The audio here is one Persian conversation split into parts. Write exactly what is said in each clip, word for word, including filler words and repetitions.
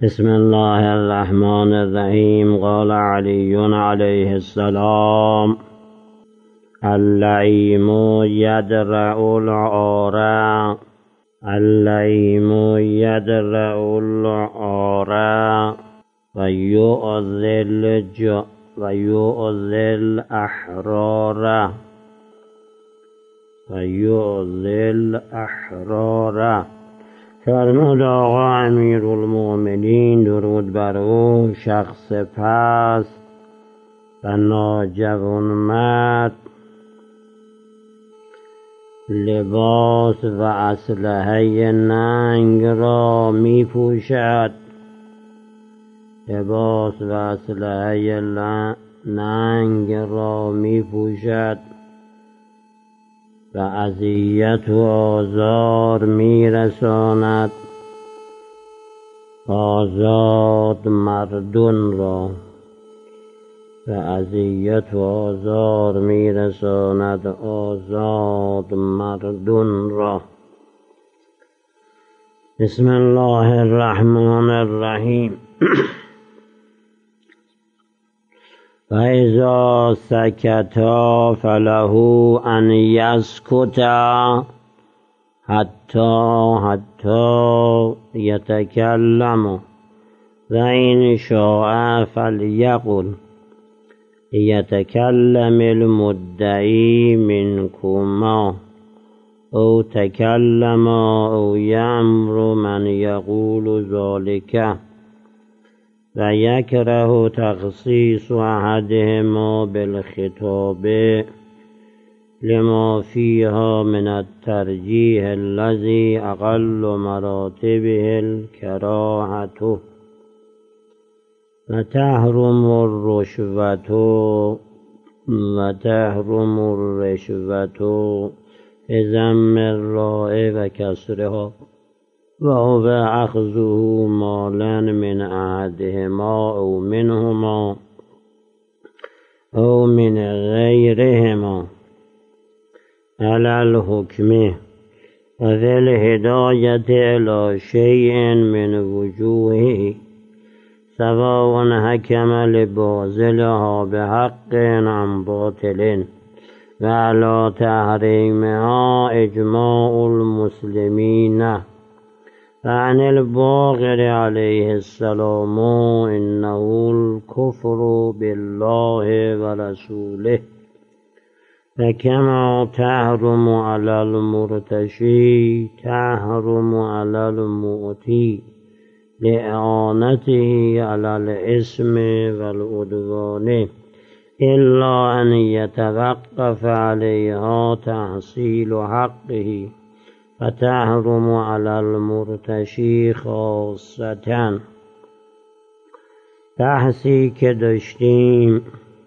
بسم الله الرحمن الرحیم. قال علی علیه السلام: اللعیم یدرع العارى اللعیم یدرع العارى و یؤذی و یؤذی الاحرار و یؤذی الاحرار. فرمود آقا امیرالمؤمنین درود بر او، شخص پست و ناجوانمرد لباس و اسلحه ننگ را می پوشد لباس و اسلحه ننگ را می پوشد و اذیت و آزار می رساند آزاد مردان را و اذیت و آزار می رساند آزاد مردان را. بسم الله الرحمن الرحیم. و اذا سکتا فله ان یسکتا حتی حتی یتکلم و این شاء فلیقل یتکلم المدعی منکما او تکلم او یأمر من یقول ذلک و یکره تخصیص احدهما بالخطاب لما فیها من الترجیح الذی اقل مراتبه الکراهة و تحرم الرشوة و تحرم الرشوة بضم الراء و کسرها و هو اخذه مالا من احدهما او منهما او من غیرهما علی الحکم و ذی الهدایة الی شیء من وجوهه سواء حکم لباطلها بحق ام باطل و علی تحریمها اجماع المسلمین. فعن الباقر علیه السلام انه الكفر بالله ورسوله فكما تحرم على المرتشي تحرم على المؤتي لإعانته على الإثم والعدوان إلا أن يتوقف عليها تحصيل حقه فتحرم على المرتشی خاصة. بحثی که داشتیم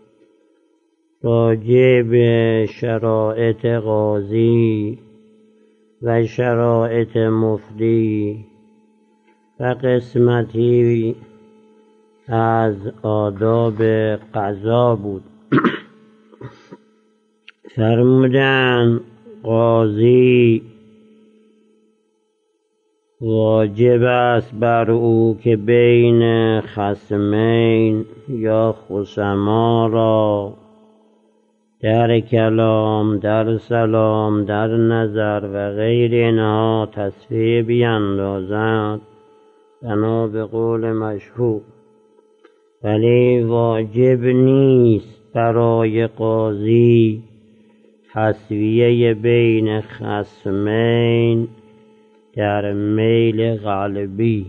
راجع به شرایط قاضی و شرایط مفتی و قسمتی از آداب قضا بود. فرمودن قاضی واجب است بر او که بین خصمین یا خصما را در کلام، در سلام، در نظر و غیر اینها تصفیه بیندازد بنا به قول مشهور، ولی واجب نیست برای قاضی تصفیه بین خصمین در میل قلبی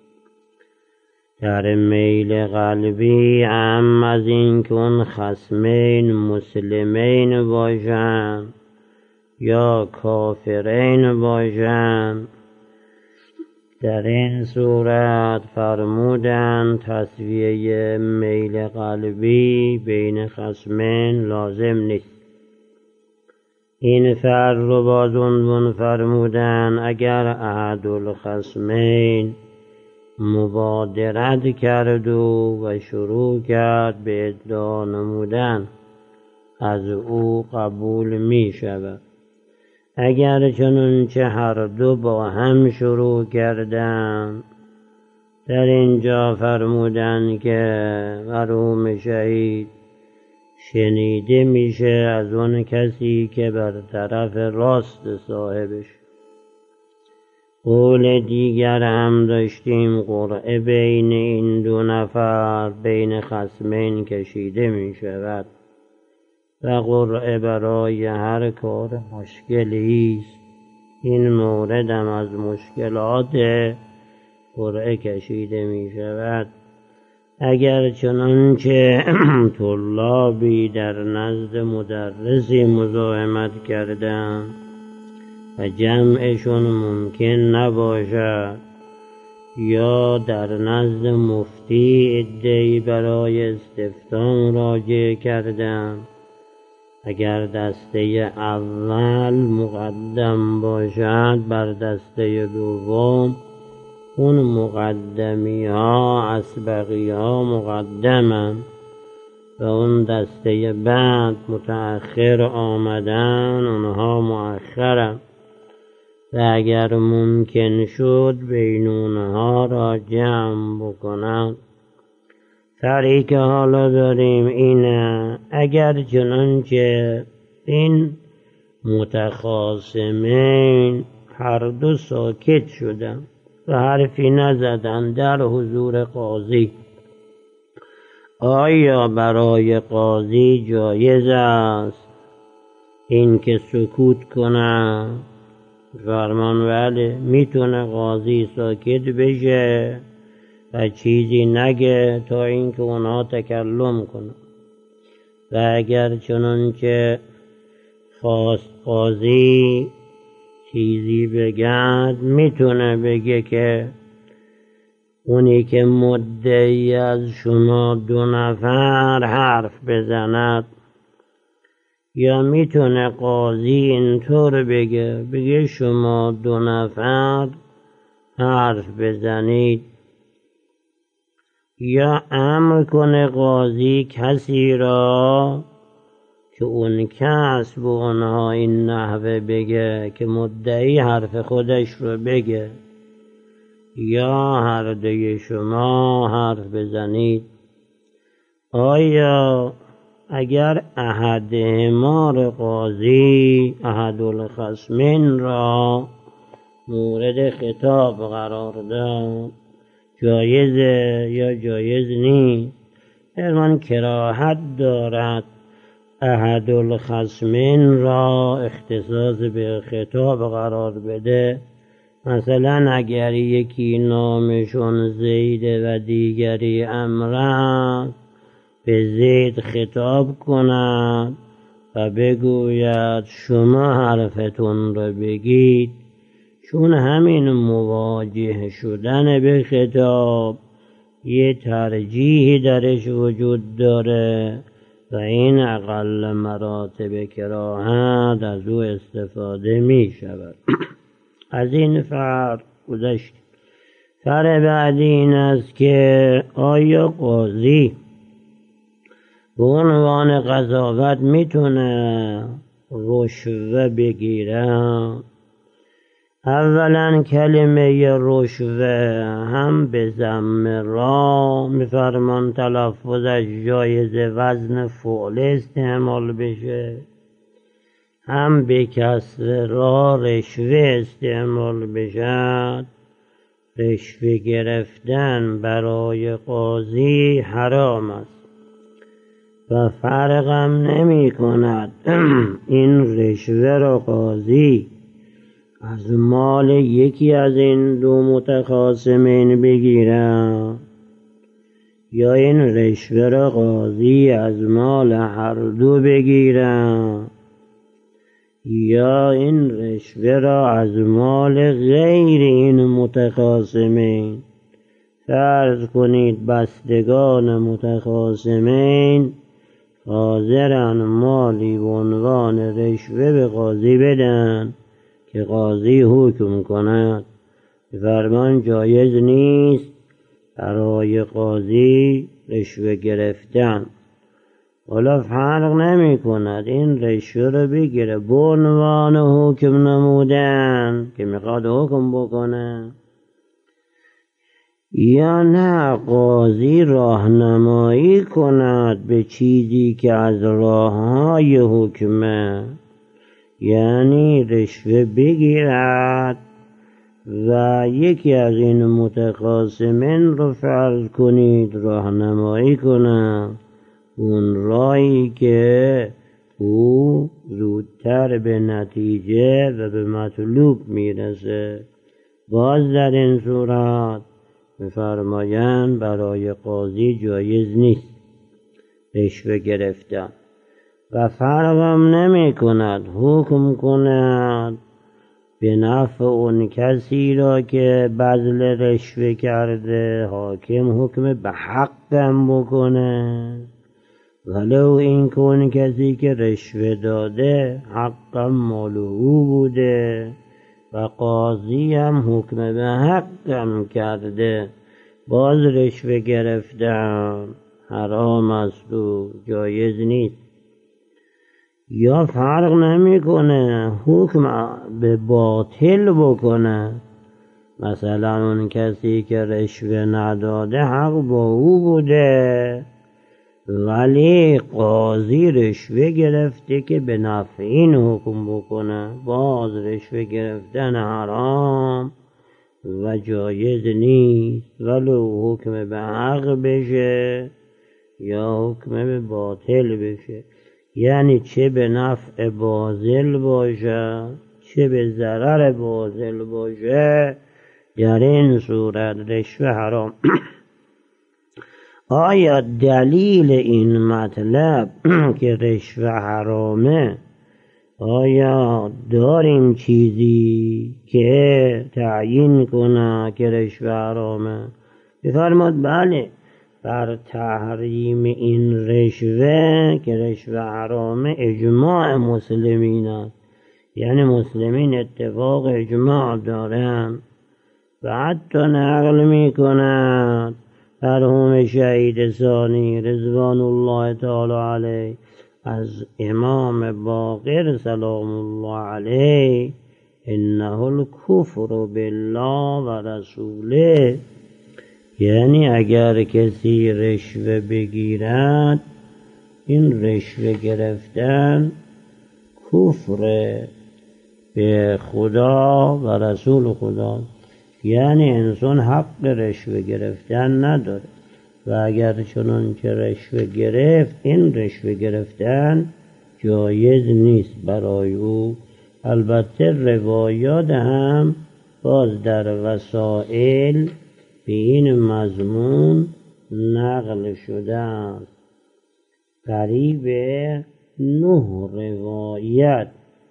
در میل قلبی هم از این که اون خصمین مسلمین باشند یا کافرین باشند. در این صورت فرمودن تصفیه میل قلبی بین خصمین لازم نیست. این فرق رو باز عنوان فرمودن اگر احد الخصمین مبادرت کرد و, و شروع کرد به ادعا نمودن از او قبول می شود. اگر چنانچه هر دو با هم شروع کردند در اینجا فرمودن که مرحوم شهید شنیده میشه از اون کسی که بر طرف راست صاحبش. قول دیگر هم داشتیم قرعه بین این دو نفر بین خصمین کشیده می شود و قرعه برای هر کار مشکلی است. این مورد هم از مشکلات قرعه کشیده می شود. اگر چنانچه طلابی در نزد مدرسی مزاحمت کردند و جمعشون ممکن نباشد یا در نزد مفتی ادعی برای استفتاء مراجعه کردند، اگر دسته اول مقدم باشد بر دسته دوم، اون مقدمی ها اسبقی ها مقدمن و اون دسته بعد متأخر آمدن اونها مؤخرن و اگر ممکن شد بین اونها را جمع بکنند. فرقی که حالا داریم اینه اگر چنانچه این متخاصمین هر دو ساکت شدن و حرفی نزدن در حضور قاضی، آیا برای قاضی جایز است این که سکوت کنه؟ فرمان بله، میتونه قاضی ساکت بشه و چیزی نگه تا اینکه اونها تکلم کنه. و اگر چنانچه خواست قاضی چیزی بگد، میتونه بگه که اونی که مدعی از شما دو نفر حرف بزند، یا میتونه قاضی اینطور بگه بگه شما دو نفر حرف بزنید، یا امر کنه قاضی کسی را که اون کس به اونها این نحوه بگه که مدعی حرف خودش رو بگه، یا هر دوی شما حرف بزنید. آیا اگر احدهما قاضی احد الخصمین را مورد خطاب قرار داد، جایزه یا جایز نیست؟ فرمان کراهت دارد احد الخصمین را اختصاص به خطاب قرار بده. مثلا اگر یکی نامشون زیده و دیگری عمرو، به زید خطاب کند و بگوید شما حرفتون را بگید، چون همین مواجه شدن به خطاب یه ترجیحی درش وجود داره و این اقل مراتب کراهت از او استفاده می شود. از این فرق گذشت. فرق بعدی این است که آیا قاضی به عنوان قضاوت میتونه رشوه بگیره؟ اولا کلمه رشوه هم به ضم را میفرمان تلفظش جایز وزن فعل استعمال بشه، هم به کسر را رشوه استعمال بشد. رشوه گرفتن برای قاضی حرام است و فرق هم نمی کند این رشوه را قاضی از مال یکی از این دو متخاصمین بگیره یا این رشوه را قاضی از مال هر دو بگیره، یا این رشوه را از مال غیر این متخاصمین. فرض کنید بستگان متخاصمین حاضرن مالی به عنوان رشوه به قاضی بدن که قاضی حکم کند. فرمان جایز نیست برای قاضی رشوه گرفتن. حالا فرق نمی کند این رشوه رو بگیره به عنوان حکم نمودن که میخواد حکم بکنه، یا نه قاضی راهنمایی کند به چیزی که از راههای حکمه، یعنی رشوه بگیرد و یکی از این متخاصمین رو فرض کنید راهنمایی کند اون راهی که او زودتر به نتیجه و به مطلوب میرسه. باز در این صورت می‌فرمایند برای قاضی جایز نیست رشوه گرفتن و فرقم نمی کند حکم کند به نفع اون کسی را که بذل رشوه کرده، حاکم حکم به حقم بکنه ولو این که اون کسی که رشوه داده حقم مال او بوده و قاضی هم حکم به حقم کرده، باز رشوه گرفتن حرام است و جایز نیست. یا فرق نمیکنه حکم به باطل بکنه، مثلا اون کسی که رشوه نداده حق با او بوده ولی قاضی رشوه گرفته که به نفع این حکم بکنه، باز رشوه گرفتن حرام و جایز نیست ولو حکم به حق بشه یا حکم به باطل بشه، یعنی چه به نفع باطل باشه چه به ضرر باطل باشه، در این صورت رشوه حرام. آیا دلیل این مطلب که رشوه حرامه آیا داریم چیزی که تعیین کنه که رشوه حرامه؟ بفرماد بله، بر تحریم این رشوه که رشوه حرامه اجماع مسلمین است، یعنی مسلمین اتفاق اجماع دارن و حتی نقل میکنند مرحوم شهید ثانی رضوان الله تعالی علیه از امام باقر سلام الله علیه انه الکفر بالله و رسوله، یعنی اگر کسی رشوه بگیرد این رشوه گرفتن کفر به خدا و رسول خدا، یعنی انسان حق رشوه گرفتن نداره و اگر چنان که رشوه گرفت این رشوه گرفتن جایز نیست برای او. البته روایات هم باز در وسائل به این مضمون نقل شده است، قریب نه روایت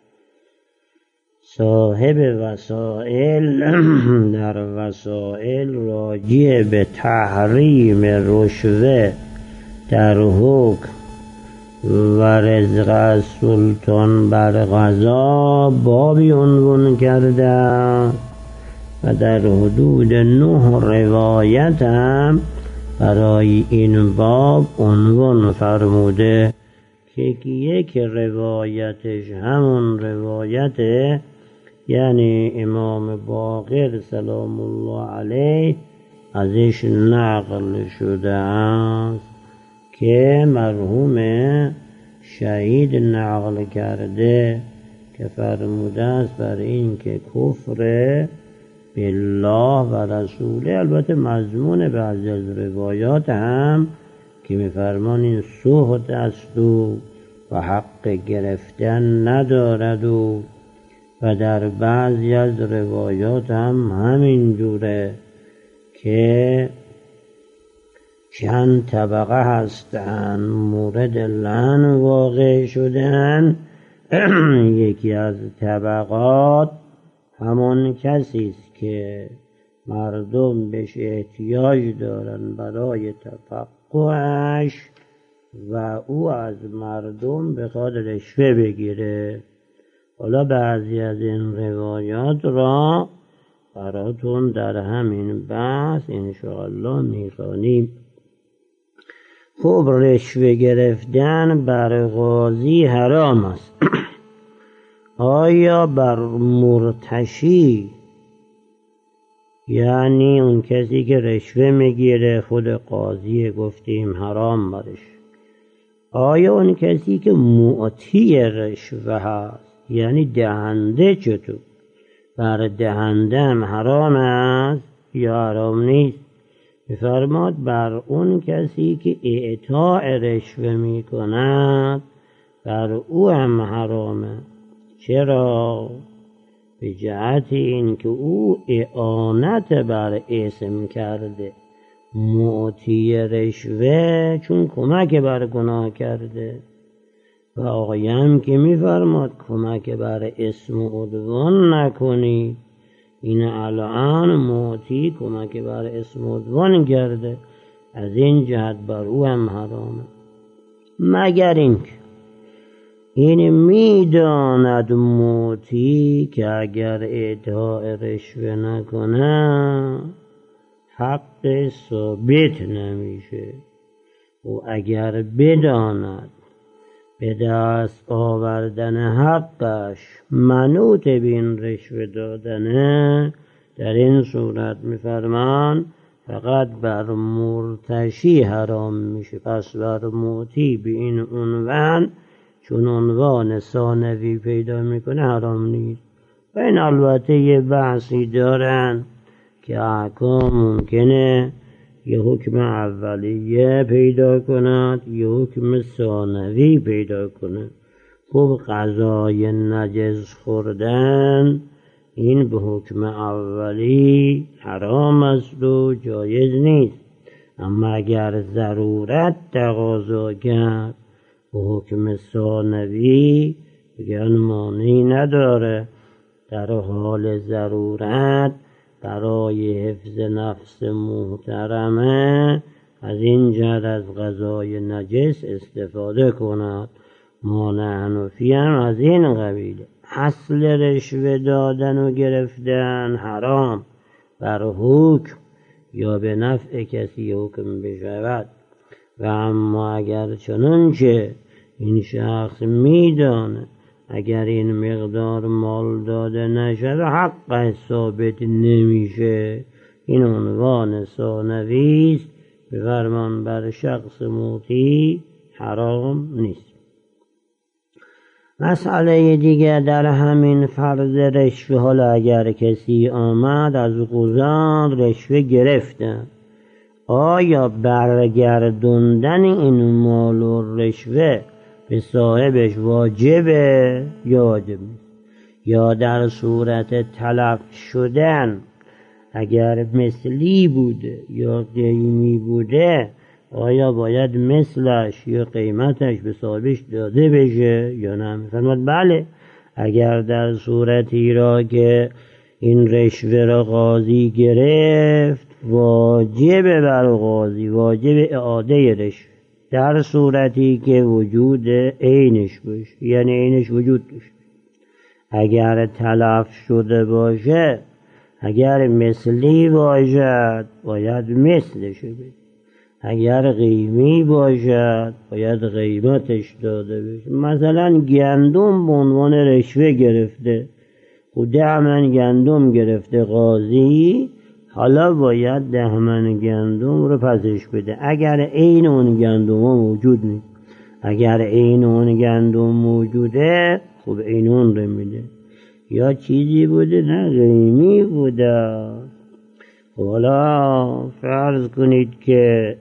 صاحب وسائل در وسائل راجع به تحریم رشوه در حکم و رزق از سلطان بر قضا بابی عنوان کرده و در حدود نه روایت هم برای این باب عنوان فرموده که یک روایتش همون روایته، یعنی امام باقر سلام الله علیه ازش نقل شده است که مرحوم شهید نقل کرده که فرموده است بر این که کفر بالله و رسوله. البته مضمون بعضی از روایات هم که میفرمان این سهت است و و حق گرفتن ندارد و و در بعضی از روایات هم همین جوره که چند طبقه هستن مورد لعن واقع شدن. یکی از طبقات همون کسی است که مردم بهش احتیاج دارن برای تفقهش و او از مردم بخواد رشوه بگیره. حالا بعضی از این روایات را براتون در همین بحث انشاءالله میخوانیم. خب رشوه گرفتن بر قاضی حرام است. آیا بر مرتشی یعنی اون کسی که رشوه میگیره خود قاضی گفتیم حرام برش. آیا اون کسی که معطی رشوه هست یعنی دهنده چطور؟ بر دهنده هم حرام است یا حرام نیست؟ می‌فرماد بر اون کسی که اعطاء رشوه میکند بر او هم حرامه. چرا؟ به جهت این که او اعانت بر اسم کرده. معطی رشوه چون کمک بر گناه کرده و آقای هم که می‌فرماد کمک بر اسم و عدوان نکنید. این الان معطی کمک بر اسم و عدوان کرده، از این جهت بر او هم حرامه. مگر اینکه این میداند معطی که اگر اعطاء رشوه نکنه حق ثابت نمیشه و اگر بداند به دست آوردن حقش منوط به این رشوه دادنه، در این صورت میفرمان فقط بر مرتشی حرام میشه. پس بر معطی به این عنوان چون عنوان ثانوی پیدا میکنه حرام نیست. و این البته یه بحثی دارن که احکام ممکنه یه حکم اولیه پیدا کند یه حکم ثانوی پیدا کند. خب غذای نجس خوردن این به حکم اولی حرام است و جایز نیست، اما اگر ضرورت تقاضا کرد به حکم ثانوی بگن مانعی نداره. در حال ضرورت برای حفظ نفس محترمه از این جهت از غذای نجس استفاده کند. مانع حنفی هم از این قبیله. اصل رشوه دادن و گرفتن حرام بر حکم یا به نفع کسی حکم بشود، و اما اگر چنانچه این شخص میدانه اگر این مقدار مال داده نشد حق ثابت نمیشه، این عنوان ثانوی است، به فرمان بر شخص معطی حرام نیست. مسئله دیگه در همین فرض رشوه، حالا اگر کسی آمد از قضات رشوه گرفتن، آیا برگردوندن این مال و رشوه به صاحبش واجبه یا واجب نیست؟ یا در صورت تلف شدن اگر مثلی بوده یا قیمی بوده آیا باید مثلش یا قیمتش به صاحبش داده بشه یا نه؟ می‌فرماد بله، اگر در صورتی را که این رشوه را قاضی گرفت واجب بر قاضی واجب اعاده رشوه در صورتی که وجود عینش باشه، یعنی عینش وجود داشت. اگر تلف شده باشه، اگر مثلی باشد باید مثلش بده، اگر قیمی باشد باید قیمتش داده بشه. مثلا گندم به عنوان رشوه گرفته، خود ده من گندم گرفته قاضی، حالا باید ده من گندم رو پسش بده. اگر عین اون گندم ها موجود نیست، اگر عین اون گندم موجوده خب عین اون رو میده. یا چیزی بوده نه قیمی بوده، حالا فرض کنید که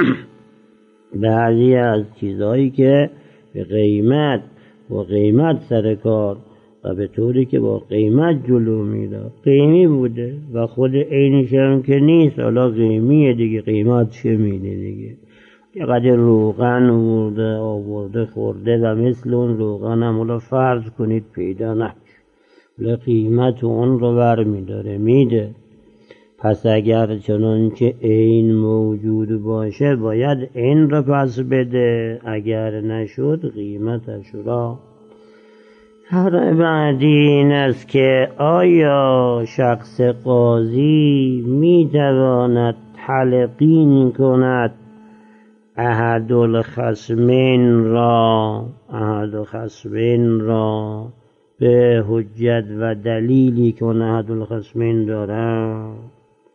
بعضی از چیزهایی که به قیمت با قیمت سر کار و به طوری که با قیمت جلو میره قیمی بوده و خود عینش هم که نیست، حالا قیمیه دیگه، قیمت چه میده دیگه. یه قدر روغن آورده آورده خورده و مثل اون روغن هم حالا فرض کنید پیدا نمیشه، حالا قیمت اون رو بر میداره میده. پس اگر چنانچه عین موجود باشه باید عین را پس بده، اگر نشد قیمتش را. هر بعدی این است که آیا شخص قاضی میتواند تلقین کند احد الخصمین را احد الخصمین را به حجت و دلیلی که اون احد الخصمین داره؟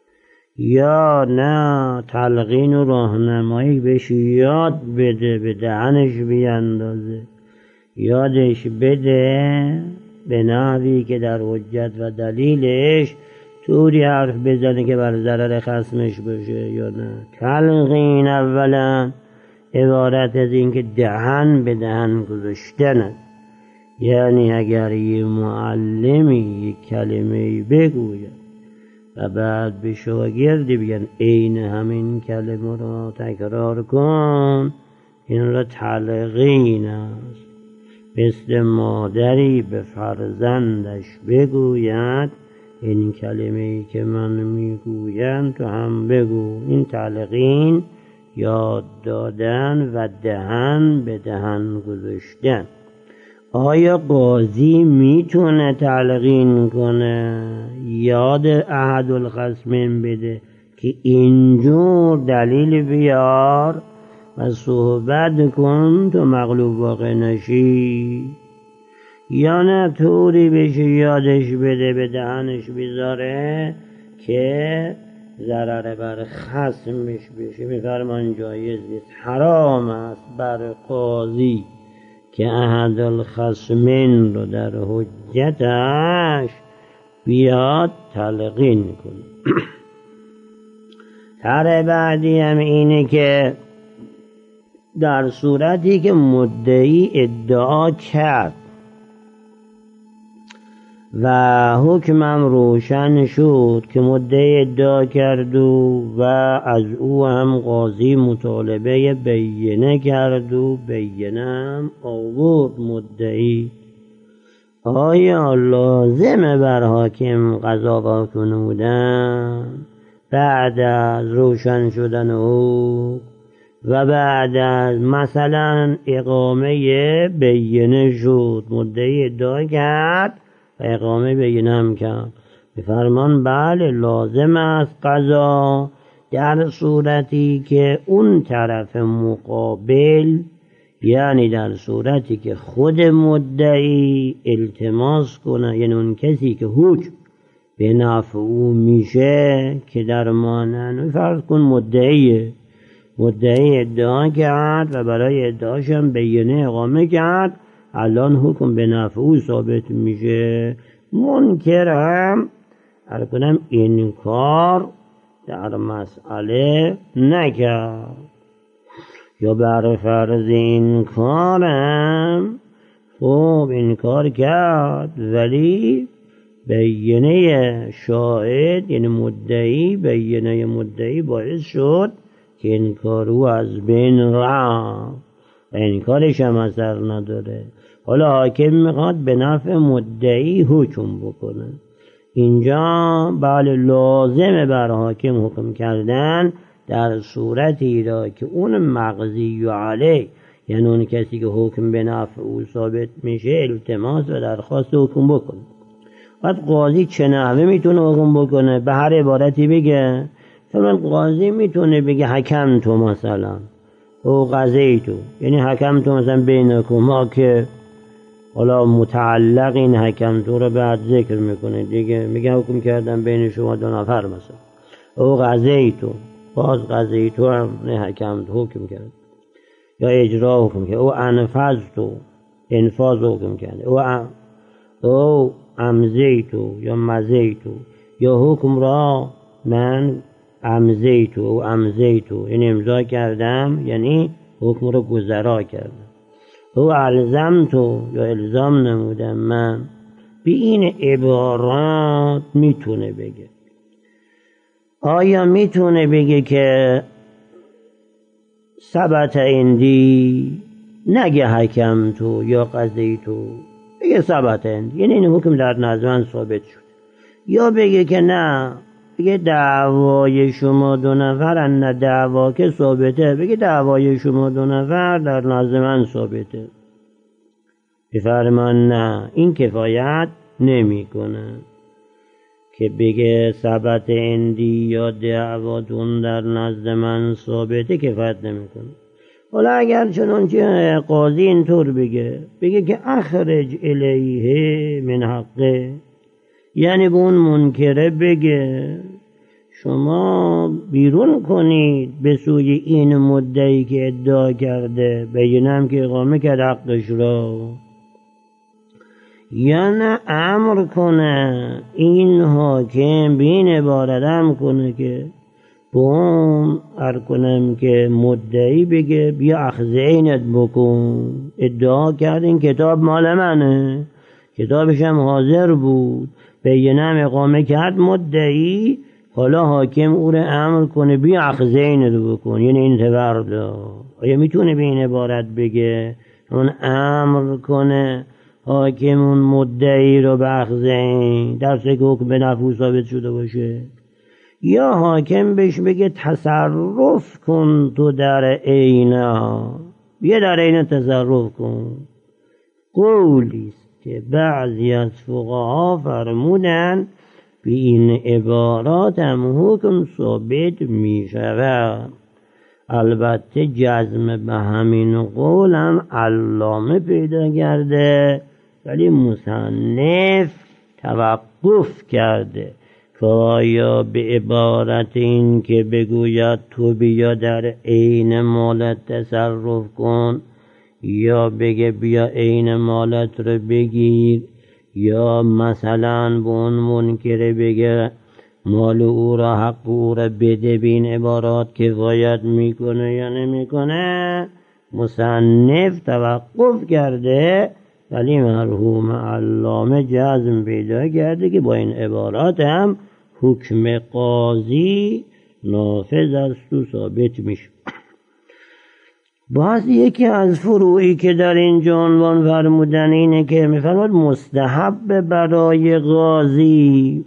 یا نه تلقین و راهنمایی بهش یاد بده، به دهنش بیندازه، یادش بده به نحوی که در حجت و دلیلش طوری حرف بزنه که بر ضرر خصمش باشه. یا نه تلقین اولا عبارت از این که دهن به دهن گذاشتن، یعنی اگر یه معلمی یک کلمه بگوید و بعد به شاگردی بگن عین همین کلمه را تکرار کن، این را تلقین است. مثل مادری به فرزندش بگوید این کلمه‌ای که من میگویم تو هم بگو. این تلقین یاد دادن و دهن به دهن گذاشتن. آیا قاضی میتونه تلقین کنه، یاد احد الخصمین بده که اینجور دلیل بیار و صحبت کن تو مغلوب واقع نشی؟ یا نه طوری بشه یادش بده به دهنش بیزاره که ضرر بر خصمش بشه؟ میفرمان جایز نیست، حرام است بر قاضی که احد الخصمین رو در حجتش بیاد تلقین کنه. طرح بعدی هم اینه که در صورتی که مدعی ادعا کرد و حکمم روشن شد که مدعی ادعا کرد و, و از او هم قاضی مطالبه بینه کرد و بینه هم آورد مدعی، آیا لازمه بر حاکم قضا کنودن بعد از روشن شدن او و بعد از مثلا اقامه بینه شد؟ مدعی ادعا کرد و اقامه بینه هم کرد. بفرمان بله لازم است قضا در صورتی که اون طرف مقابل، یعنی در صورتی که خود مدعی التماس کنه، یعنی اون کسی که حکم به نفع او میشه که در مانن، فرض کن مدعیه، مدعی ادعا کرد و برای ادعاش هم بینه اقامه کرد، الان حکم به نفع او ثابت میشه، منکر هم هر کنم این کار در مسئله نکرد، یا بر فرض این کارم خب این کار کرد ولی بینه شاهد یعنی مدعی، بینه مدعی باعث شد که این کارو از بین رفت و این کارش هم اثر نداره. حالا حاکم میخواد به نفع مدعی حکم بکنه. اینجا بله لازمه بر حاکم حکم کردن در صورتی را که اون مقضی علیه، یعنی اون کسی که حکم به نفع او ثابت میشه، التماس و درخواست حکم بکنه. بعد قاضی چه نحوه میتونه حکم بکنه؟ به هر عبارتی بگه. مثلا قاضی میتونه بگه حکم تو مثلا او قضی تو، یعنی حکم تو مثلا بینکما، که حالا متعلق این حکم تو رو بعد ذکر میکنه دیگه، میگه حکم کردم بین شما دو نفر مثلا او قضی تو، باز قضی تو هم نه حکم تو حکم کرد یا اجرا حکم کرد، او انفاذ تو انفاذ حکم کرد، او ام او امزی تو یا مزی تو، یا حکم را من امزی تو او امزی تو، یعنی امضا کردم یعنی حکم رو گذرا کردم، او الزم تو یا الزام نمودم من. به این عبارات میتونه بگه. آیا میتونه بگه که ثبت عندی، نگه حکم تو یا قضی تو، بگه ثبت عندی یعنی این حکم در نزد من ثابت شد، یا بگه که نه، بگه دعوای شما دو نفر نه دعوا که ثابته، بگه دعوای شما دو نفر در نزد من ثابته. بفرمان نه، این کفایت نمی کنه که بگه ثبت عندی یا دعواتون در نزد من ثابته، کفایت نمی کنه. حالا اگر چنانچه قاضی اینطور بگه، بگه که اخرج الیه من حقه، یعنی به اون منکره بگه شما بیرون کنید به سوی این مدعی که ادعا کرده، بینم که اقامه کرد حقش را، یا نه امر کنه این حاکم به این عبارت هم کنه که با اون ار کنم که مدعی بگه بیا اخذ عینت بکن، ادعا کرد این کتاب مال منه، کتابش هم حاضر بود، بینم اقامه کرد مدعی، حالا حاکم او رو امر کنه بیا اخذ عینت بکن، یعنی این تبردا. آیا میتونه به این عبارت بگه اون امر کنه حاکم اون مدعی رو به اخذ عین در که حکم به نفع ثابت شده باشه، یا حاکم بهش بگه تصرف کن تو در عینها، بیا در عین تصرف کن. قولی است که بعضی از فقها فرمودن به این عبارات هم حکم ثابت می شود. البته جزم به همین قول هم علامه پیدا کرده، ولی مصنف توقف کرده که آیا به عبارت این که بگوید تو بیا در عین مالت تصرف کن، یا بگه بیا عین مالت رو بگیر، یا مثلا به اون منکره بگه مال او را حق او را بده، به این عبارات کفایت میکنه یا نمیکنه. مصنف توقف کرده، ولی مرحوم علامه جزم پیدا کرده که با این عبارات هم حکم قاضی نافذ است و ثابت میشه. باز یکی از فروعی که در اینجا عنوان فرمودن اینه که میفرماد مستحب برای قاضی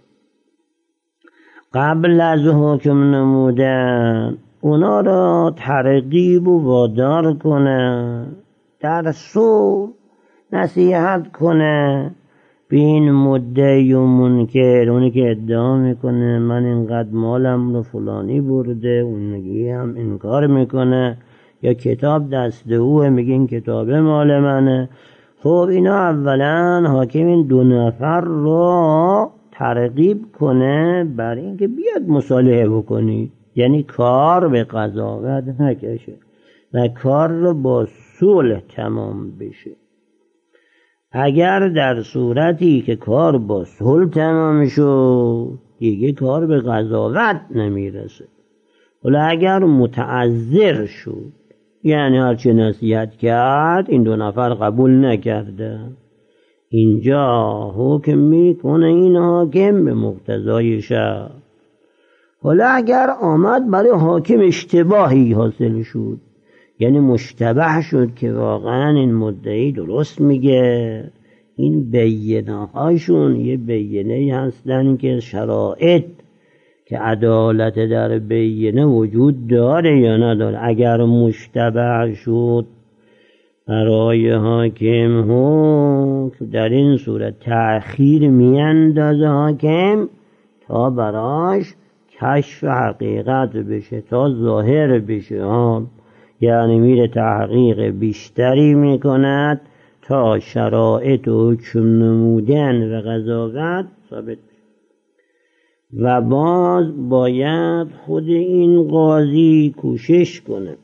قبل از حکم نمودن اونا را ترغیب و وادار کنه، در صلح نصیحت کنه به این مدعی و منکر، اونی که ادعا میکنه من اینقدر مالم رو فلانی برده، اونگی هم انکار میکنه، یا کتاب دست اوه میگه این کتاب مال منه. خب اینا اولا حاکم این دو نفر رو ترغیب کنه بر اینکه بیاد مصالحه بکنید، یعنی کار به قضاوت نکشه و کار رو با صلح تمام بشه. اگر در صورتی که کار با صلح تمام شد دیگه کار به قضاوت نمیرسه. ولی اگر متعذر شد، یعنی هرچی نصیحت کرد این دو نفر قبول نکرده، اینجا حکم میکنه این حاکم به مقتضای شرع. حالا اگر آمد برای حاکم اشتباهی حاصل شد، یعنی مشتبه شد که واقعا این مدعی درست میگه، این بینه هاشون یه بینه هستن که شرایط که عدالت در بینه وجود داره یا نداره. اگر مشتبه شد برای حاکم حکم، در این صورت تأخیر میاندازه حاکم تا براش کشف حقیقت بشه، تا ظاهر بشه ها. یعنی میره تحقیق بیشتری میکند تا شرایط و حکم نمودن و قضاوت ثابت بشه. و باز باید خود این قاضی کوشش کنه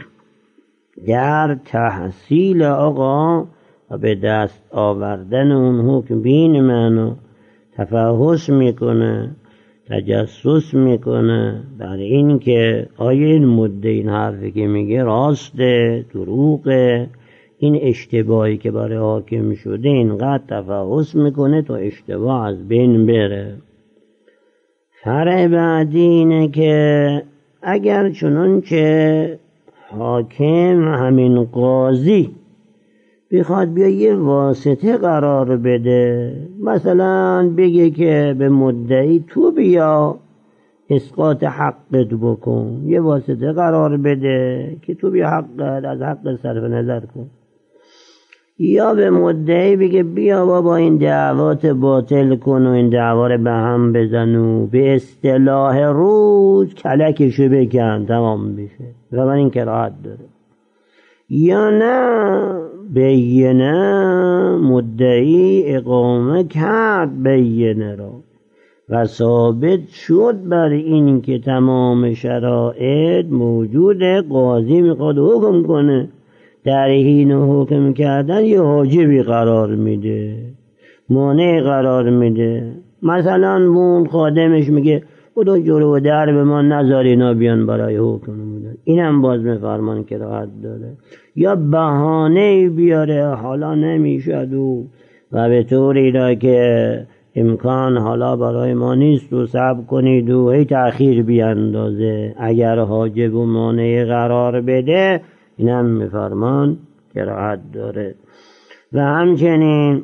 در تحصیل آقا و به دست آوردن اون حکم بین معنا تفحص میکنه، تجسس میکنه بر این که آیا این مدعی این حرفی که میگه راسته دروغه، این اشتباهی که برای حاکم شده اینقدر تفحص میکنه تا اشتباه از بین بره. فرع بعدی اینه که اگر چنانچه حاکم همین قاضی بخواد بیا یه واسطه قرار بده، مثلا بگه که به مدعی تو بیا اسقاط حقت بکن، یه واسطه قرار بده که تو بیا حقت از حق صرف نظر کن، یا به مدعی بگه بیا بابا این دعوات باطل کن و این دعوا رو به هم بزن و به اصطلاح روز کلکشو بکن تمام بشه و من این کراهت داره. یا نه بینه مدعی اقامه کرد بینه را و ثابت شد بر این که تمام شرایط موجود، قاضی میخواد حکم کنه، در حین حکم کردن یه حاجبی قرار میده، مانع قرار میده. مثلا اون خادمش میگه خدا جلو در به ما نذار اینا بیان برای حکم میدن، اینم باز میفرمان کراهت داره. یا بهانه بیاره حالا نمیشد و و به طوری را که امکان حالا برای ما نیست و صبر کنید و هی تأخیر بیاندازه، اگر حاجب و مانع قرار بده اینم میفرمان کراهت داره. و همچنین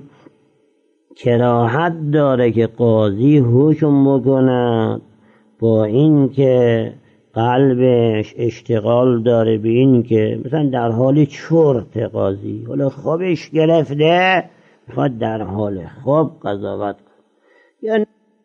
کراهت داره که قاضی حکم بکند با این که قلبش اشتغال داره به این که مثلا در حال چرت قاضی، حالا خوابش گرفته میخواد در حال خواب قضاوت کنه، یا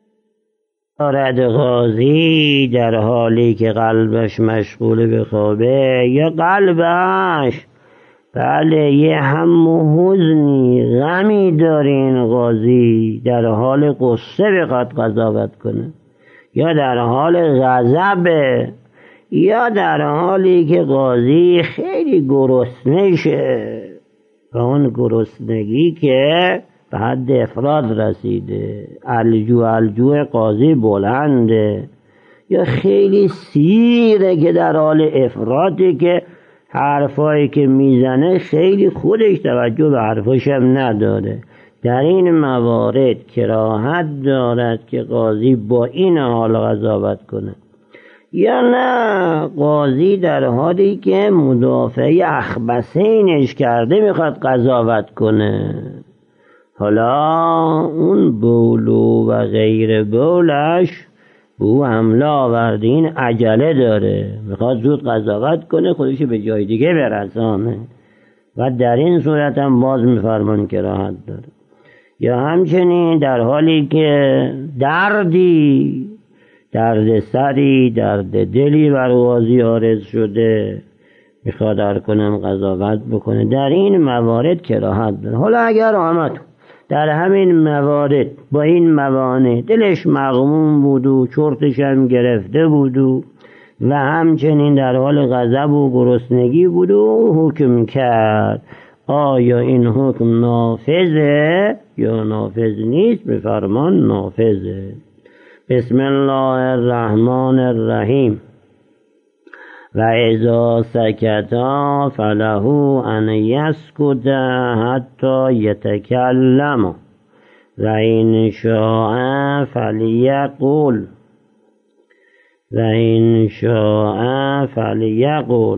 دارد قاضی در حالی که قلبش مشغول به خوابه، یا قلبش بله یه هم و حزنی غمی داره این قاضی در حال قصه بخواد قضاوت کنه، یا در حال غضبه، یا در حالی که قاضی خیلی گرسنه شه و اون گرسنگی که به حد افراد رسیده، الجو الجو قاضی بلنده، یا خیلی سیره که در حال افراطی که حرفایی که میزنه خیلی خودش توجه به حرفاش هم نداره. در این موارد کراهت دارد که قاضی با این حال قضاوت کنه. یا نه قاضی در حالی که مدافع اخبثینش کرده میخواد قضاوت کنه، حالا اون بولو و غیر بولش به او حمله آورده، این عجله داره میخواد زود قضاوت کنه خودش به جای دیگه برسانه، و در این صورت هم باز میفرمان کراهت داره. یا همچنین در حالی که دردی درد سری درد دلی بر قاضی عارض شده میخواد هر کنم قضاوت بکنه، در این موارد کراهت داره. حالا اگر آمد در همین موارد با این موانع دلش مغموم بود و چرتش هم گرفته بود و و همچنین در حال غضب و گرسنگی بود و حکم کرد، آیا این حکم نافذه یا نافذ نیست؟ به فرمان نافذه. بسم الله الرحمن الرحیم. و اذا سکتا فله ان یسکت حتی یتکلم و این شاء فلیقول و این شاء فلیقول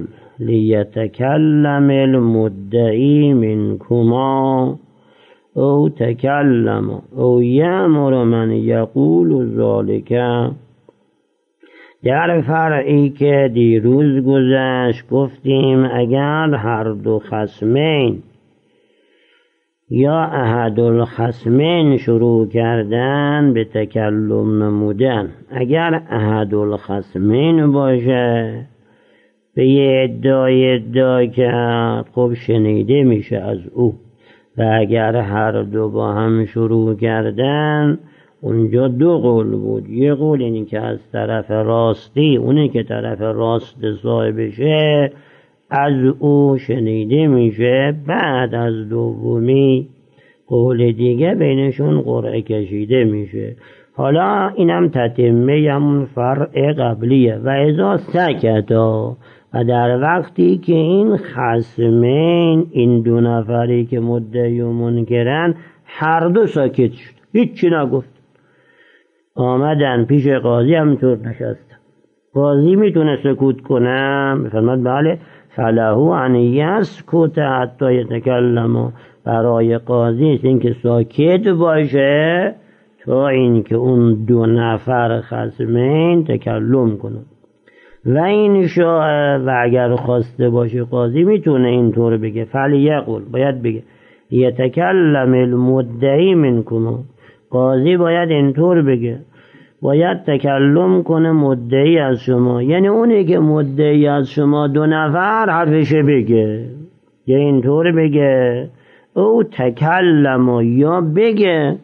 لیتکلم المدعی منکما او تکلم او یأمر من یقول ذالک. در فرعی که دیروز گذشت گفتیم اگر هر دو خصمین یا احد الخصمین شروع کردن به تکلم نمودن، اگر احد الخصمین باشه به یه ادعای ادعا کرد خب شنیده میشه از او، و اگر هر دو با هم شروع کردن اونجا دو قول بود. یه قول اینی که از طرف راستی اونی که طرف راست صاحبشه از او شنیده میشه، بعد از دومی قول دیگه بینشون قرعه کشیده میشه. حالا اینم تتمه همون فرع قبلیه. و اذا سکتا، و در وقتی که این خصمین این دو نفری که مدعی و منکرن هر دو ساکت شد، هیچی نگفت، آمدن پیش قاضی همینطور نشستن، قاضی میتونه سکوت کنه؟ میفرماد بله، فله ان یسکت حتی یتکلم، برای قاضی است این که ساکت باشه تا این که اون دو نفر خصمین تکلم کنن. و این شاء، و اگر خواسته باشه قاضی میتونه اینطور بگه، فلیقول، باید بگه یتکلم المدعی منکما، قاضی باید اینطور بگه، باید تکلم کنه مدعی از شما، یعنی اونی که مدعی از شما دو نفر حرفش بگه، یا اینطور بگه او تکلم، یا بگه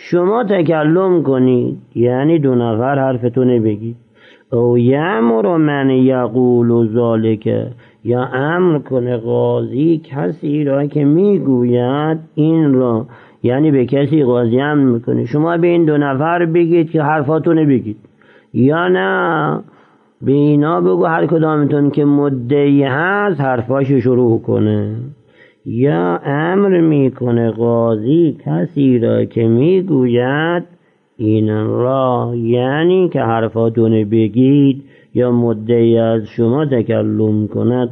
شما تکلم کنید، یعنی دو نفر حرفتون بگید. او یأمر من یقول ذالک، یا امر کنه قاضی کسی را که میگوید این را، یعنی به کسی قاضی امر میکنه شما به این دو نفر بگید که حرفاتون بگید، یا نه به اینا بگو هر کدامتون که مدعی هست حرفاشو شروع کنه. یا امر میکنه قاضی کسی را که میگوید این را، یعنی که حرفاتون بگید یا مدعی از شما تکلم کند.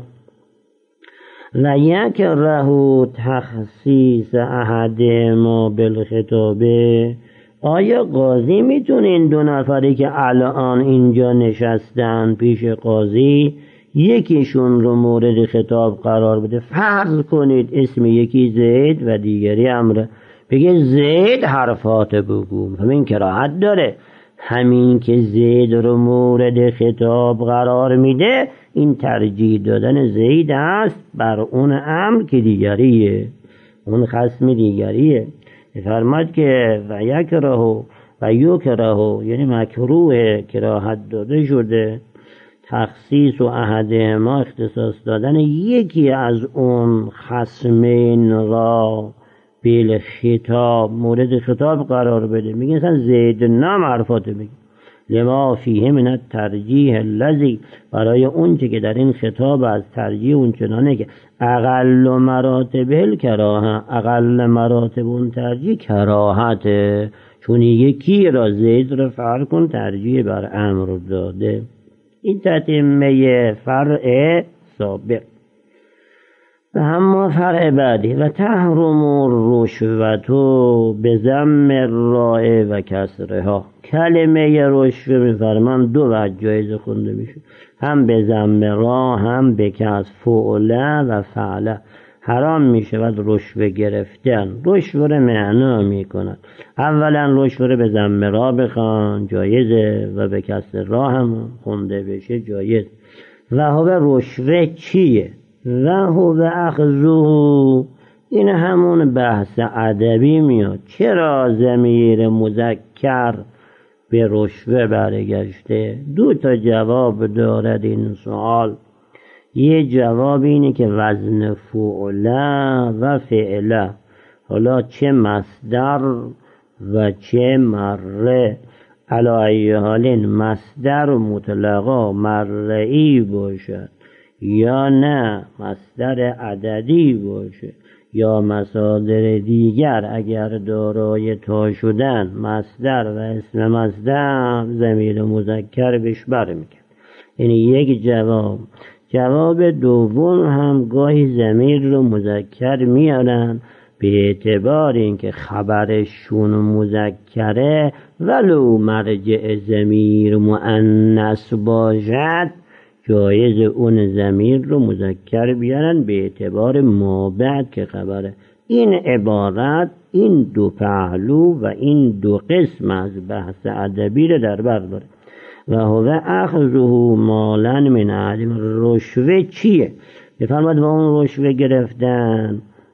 و یکره تخصیص احد ما بالخطابه، آیا قاضی میتونه این دو نفری که الان اینجا نشستن پیش قاضی یکیشون رو مورد خطاب قرار بده؟ فرض کنید اسم یکی زید و دیگری عمرو، بگه زید حرفات بگو، همین کراهت داره. همین که زید رو مورد خطاب قرار میده این ترجیح دادن زید است بر اون عمرو که دیگریه، اون خصم دیگریه. فرماد که و یکره و یکره، یعنی مکروه، کراهت داده شده. تخصیص و احد ما اختصاص دادن یکی از اون خصمین را بیل خطاب مورد خطاب قرار بده. میگه مثلا زید نام حرفات بگی، لما فیه من الترجیح الذی، برای اون که در این خطاب از ترجیح اون چنانه که اقل مراتب الکراهه، اقل مراتب اون ترجیح کراهته، چون یکی را زید را فرق کن ترجیح بر امر داده. این تتمه فرع سابق. و اما فرع بعدی و تحرم الرشوة بضم الراء و کسرها. کلمه رشوه میفرمان دو وجه جایز خونده میشه، هم به ضم را هم به کسر، فعله و فعله. حرام میشود رشوه گرفتن، رشوه رو معنا میکند. اولا رشوه رو به ضم را بخوان جایزه و به کسر را هم خونده بشه جایز. و هو رشوه چیه؟ و هو اخذو، این همون بحث ادبی میاد. چرا ضمیر مذکر به رشوه برگشته؟ دو تا جواب دارد این سوال. یه جواب اینه که وزن فعله و فعله، حالا چه مصدر و چه مره، علی ای حالین مصدر مطلقا مرئی باشد یا نه مصدر عددی باشه یا مصادر دیگر اگر دارای تا شدن مصدر و اسم مصدر ضمیر مذکر بهش برمیگرده. یعنی یک جواب. جواب دوم هم گاهی ضمیر رو مذکر میارن به اعتبار اینکه خبرشون مذکره ولو مرجع ضمیر مؤنث باشد جایز اون ضمیر رو مذکر بیارن به اعتبار ما بعد که خبره. این عبارت این دو پهلو و این دو قسم از بحث ادبی رو در بر داره. و هو اخذه مالا من عدم. رشوه چیه؟ بفرماد و اون رشوه گرفتن،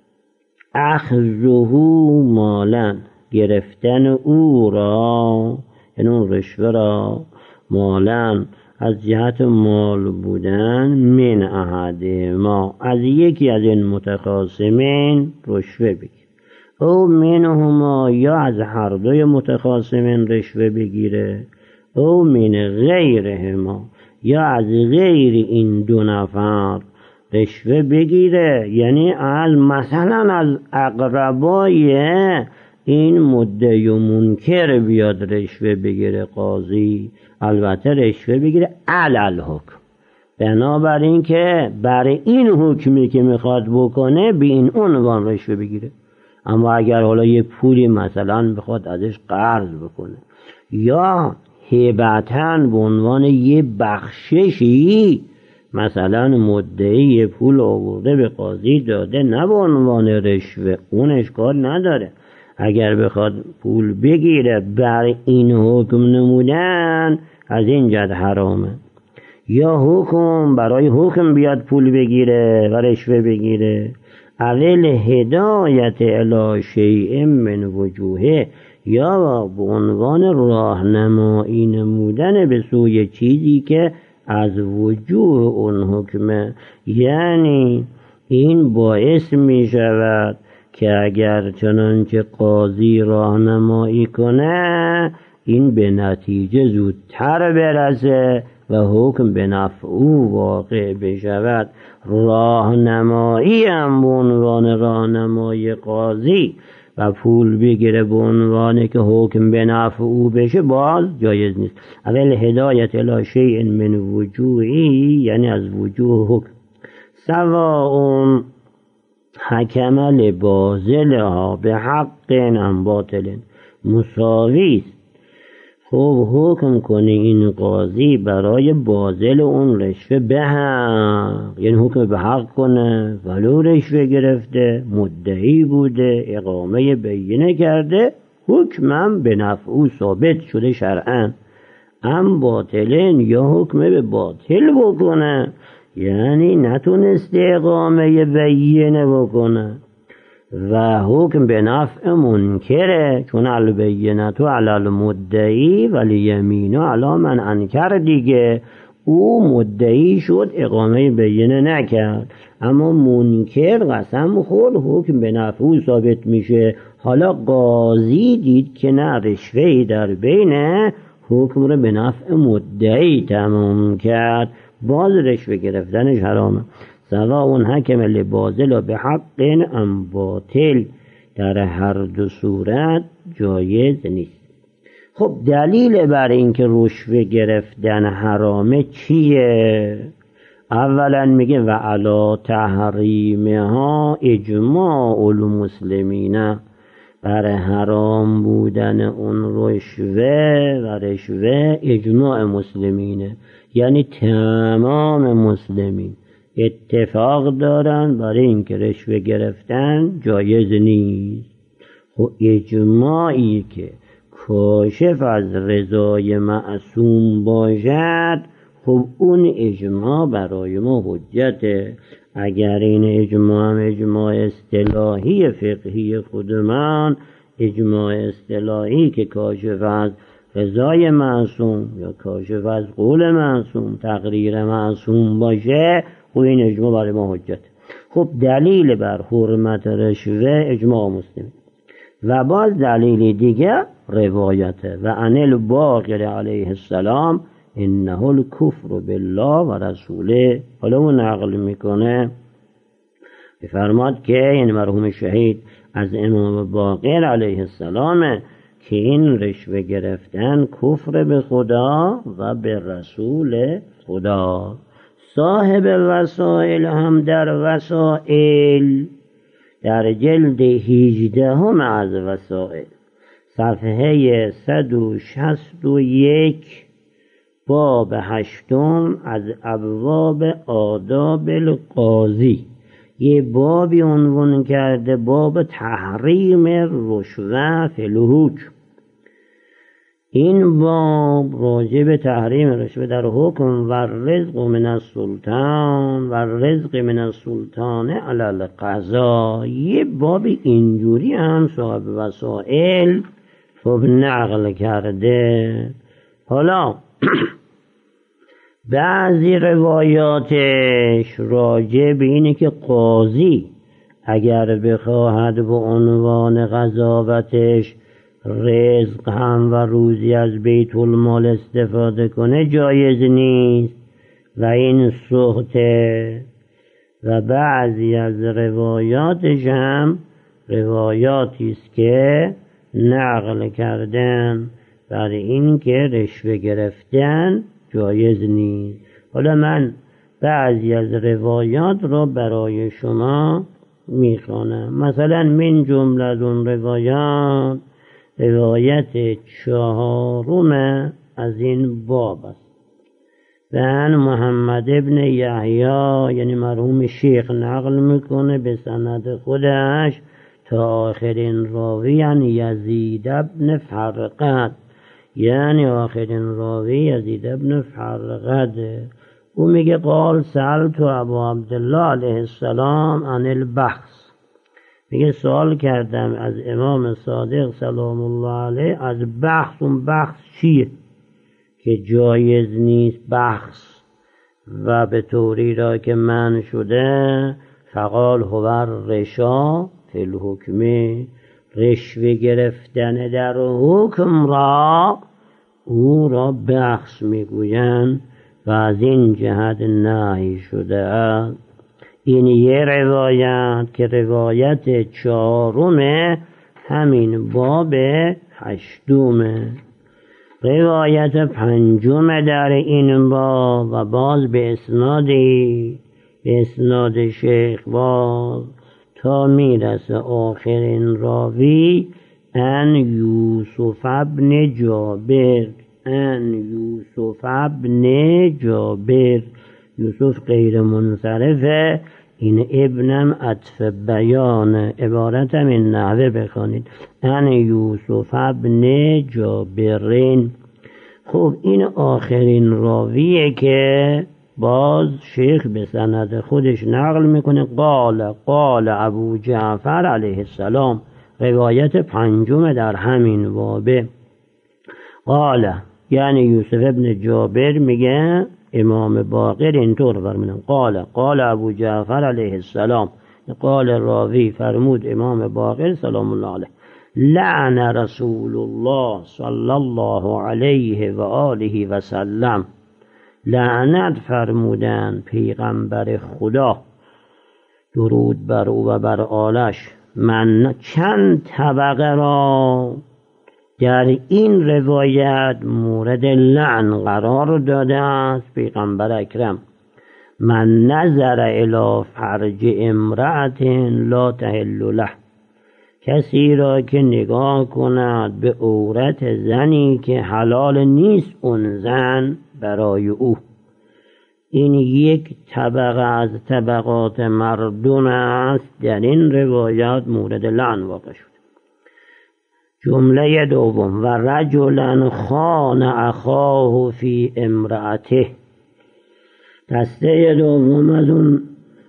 اخذه مالا، گرفتن او را، یعنی اون رشوه را، مالا از جهت مال بودن، من احد ما، از یکی از این متخاصمین رشوه بگیر. او منهما، یا از هر دوی متخاصمین رشوه بگیره. او من غیرهما، یا از غیر این دو نفر رشوه بگیره، یعنی از مثلا از اقربای این مدعی و منکر بیاد رشوه بگیره قاضی، البته رشوه بگیره علل حکم، بنابراین که برای این حکمی که میخواد بکنه به این عنوان رشوه بگیره. اما اگر حالا یه پولی مثلا بخواد ازش قرض بکنه یا هبتاً به عنوان یه بخششی، مثلا مدعی پول آورده به قاضی داده نه به عنوان رشوه، اون اشکال نداره. اگر بخواد پول بگیره بر این حکم نمودن از این جد حرامه. یا حکم برای حکم بیاد پول بگیره و رشوه بگیره. اول هدایت الی شیء من وجوهه، یا به عنوان راهنمایی نمودن به سوی چیزی که از وجوه اون حکمه. یعنی این باعث می شود که اگر چنانچه قاضی راهنمایی کنه این به نتیجه زودتر برسه و حکم به نفع او واقع بشود. راهنمایی هم به عنوان راهنمای قاضی و پول بگیره به عنوان که حکم به نفع او بشه باز جایز نیست. اول هدایت الی شیء من وجوهی یعنی از وجوه حکم. سواء حکم لباطلها به حق ام باطل، مساوی است. خب حکم کنه این قاضی برای باطل اون رشوه به حق، یعنی حکم به حق کنه ولو رشوه گرفته، مدعی بوده، اقامه بینه کرده، حکمم به نفع او ثابت شده شرعاً. ام باطلن یا حکم به باطل بکنه، یعنی نتونسته اقامه بینه بکنه و حکم به نفع منکره، چون البینتو علی المدعی ولی یمینو علی من انکر دیگه. او مدعی شد اقامه بینه نکرد، اما منکر قسم خورد حکم به نفع او ثابت میشه. حالا قاضی دید که نه رشوه‌ای در بینه، حکم رو به نفع مدعی تمام کرد، باز رشوه گرفتنش حرامه. سواء حکم لباطل به حق ام باطل، در هر دو صورت جایز نیست. خب دلیل بر اینکه رشوه گرفتن حرامه چیه؟ اولا میگه و علی تحریمها اجماع المسلمین، بر حرام بودن اون رشوه و رشوه اجماع مسلمینه، یعنی تمام مسلمین اتفاق دارن برای اینکه رشوه گرفتن جایز نیست. خب اجماعی که کاشف از رضای معصوم باشد، خب اون اجماع برای ما حجته. اگر این اجماع هم اجماع اصطلاحی فقهی خودمان، اجماع اصطلاحی که کاشف از رضای معصوم یا کاشف از قول معصوم، تقریر معصوم باشه، خب این اجماع برای ما حجت. خب دلیل بر حرمت رشوه اجماع مسلم. و باز دلیل دیگه روایته و عن الباقر علیه السلام انه الکفر بالله و رسوله. حالا اون نقل میکنه بفرماد که این مرحوم شهید از امام باقر علیه السلام که این رشوه گرفتن کفر به خدا و به رسول خدا. صاحب وسائل هم در وسائل در جلد هجده هم از وسائل صفحه صد و شصت و یک باب هشتم از ابواب آداب القاضی یه بابی عنوان کرده باب تحریم رشوه فی الحکم. این باب راجع به تحریم رشوه در حکم و رزق من السلطان و رزق من السلطان علی القضا. یه باب اینجوری هم صاحب وسائل خب نقل کرده. حالا بعضی روایاتش راجع به اینه که قاضی اگر بخواهد به عنوان قضاوتش رزق هم و روزی از بیت المال استفاده کنه جایز نیست و این سخته. و بعضی از روایاتش هم روایاتی است که نقل کردن برای این که رشوه گرفتن جایز نیست. حالا من بعضی از روایات را برای شما میخوانم. مثلا من جمله اون روایات روایت چهارم از این باب است و عن محمد ابن یحیی یعنی مرحوم شیخ نقل میکنه به سند خودش تا آخرین راوی یعنی یزید ابن فرقد، یعنی آخرین راوی یزید ابن فرقد. او میگه قال سألت ابو عبدالله علیه السلام عن البخس، میگه سوال کردم از امام صادق سلام الله علیه از بخس. اون بخس چیه که جایز نیست بخس و به طوری را که من شده؟ فقال هو رشا فی الحکم، رشوه گرفتن در حکم را او را بخس میگویند و از این جهت نهی شده است. این یه روایت که روایت چهارم همین باب هشتمه. روایت پنجم در این باب و باز به اسنادی به اسناد شیخ باز تا میرسه آخرین راوی ان یوسف ابن جابر، ان یوسف ابن جابر. یوسف غیر منصرفه، این ابنم عطف بیان، عبارتم این نحوه بخوانید ان یوسف ابن جابرین. خب این آخرین راویه که باز شیخ به سند خودش نقل میکنه قال قال ابو جعفر علیه السلام، روایت پنجم در همین بابه. قال یعنی یوسف ابن جابر میگه امام باقر اینطور فرمودن قال قال ابو جعفر علیه السلام، قال راوی فرمود امام باقر سلام الله علیه، لعن رسول الله صلی الله علیه و آله و سلم، لعنت فرمودن پیغمبر خدا درود بر او و بر آلش، من چند طبقه را در این روایت مورد لعن قرار داده است پیغمبر اکرم. من نظر الی فرج امرأت لا تحل له، کسی را که نگاه کند به عورت زنی که حلال نیست اون زن برای او. این یک طبقه از طبقات مردم است در این روایات مورد لعن واقع شد. جمله دوم و رجلا خان اخاه فی امرأته، دسته دوم از اون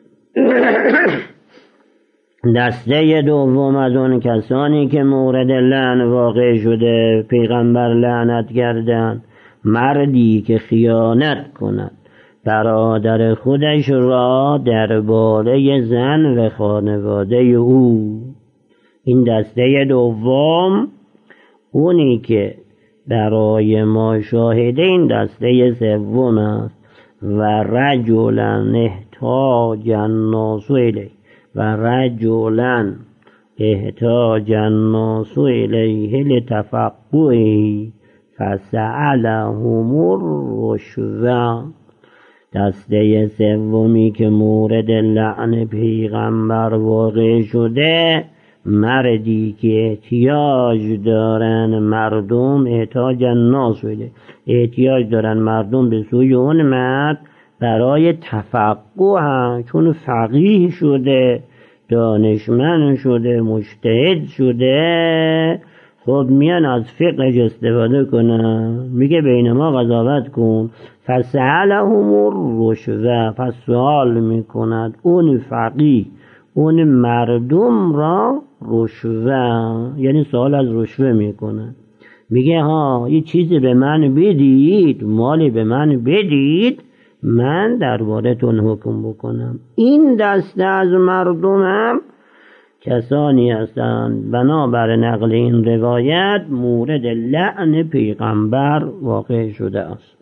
دسته دوم از اون کسانی که مورد لعن واقع شده پیغمبر لعنت کردند، مردی که خیانت کند برادر خودش را درباره زن و خانواده او. این دسته دوم اونی که برای ما شاهده این دسته سوم است. و رجلا احتاج الناس الیه، و رجلا احتاج الناس الیه لتفقهه فسألهم الرشوه. دسته سومی که مورد لعن پیغمبر واقع شده، مردی که احتیاج دارن مردم، احتاج الناس الیه، احتیاج دارن مردم به سوی اون مرد برای تفقه هم، چون فقیه شده، دانشمند شده، مجتهد شده، خب میان از فقهش استفاده کنن. میگه بین ما قضاوت کن. فسألهم الرشوه، پس سوال میکند اون فقیه اون مردم را رشوه، یعنی سوال از رشوه میکنه. میگه ها یه چیزی به من بدید، مالی به من بدید، من درباره‌تون حکم بکنم. این دسته از مردمم کسانی هستند بنابر نقل این روایت مورد لعن پیغمبر واقع شده است.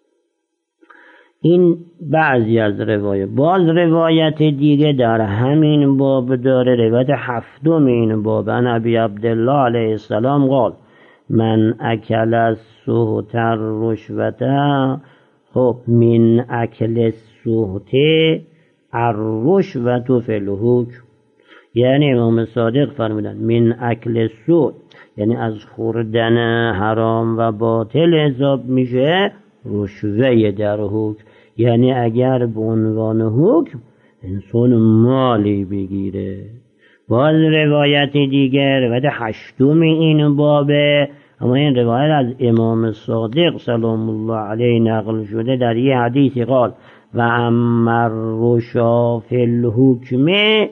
این بعضی از روایت. باز روایت دیگه در همین باب داره، روایت هفتم این باب. عن ابی عبدالله علیه السلام قال من اکل السحت الرشوة، خب من اکل السحت الرشوة فی الحکم، یعنی امام صادق فرمودن من اکل السحت یعنی از خوردن حرام و باطل حساب میشه رشوه در حکم. یعنی اگر به عنوان حکم انسان مالی بگیره. باز روایت دیگر روایت هشتم این بابه، اما این روایت از امام صادق سلام الله علیه نقل شده در یه حدیثی قال و اما الرشا فی الحکم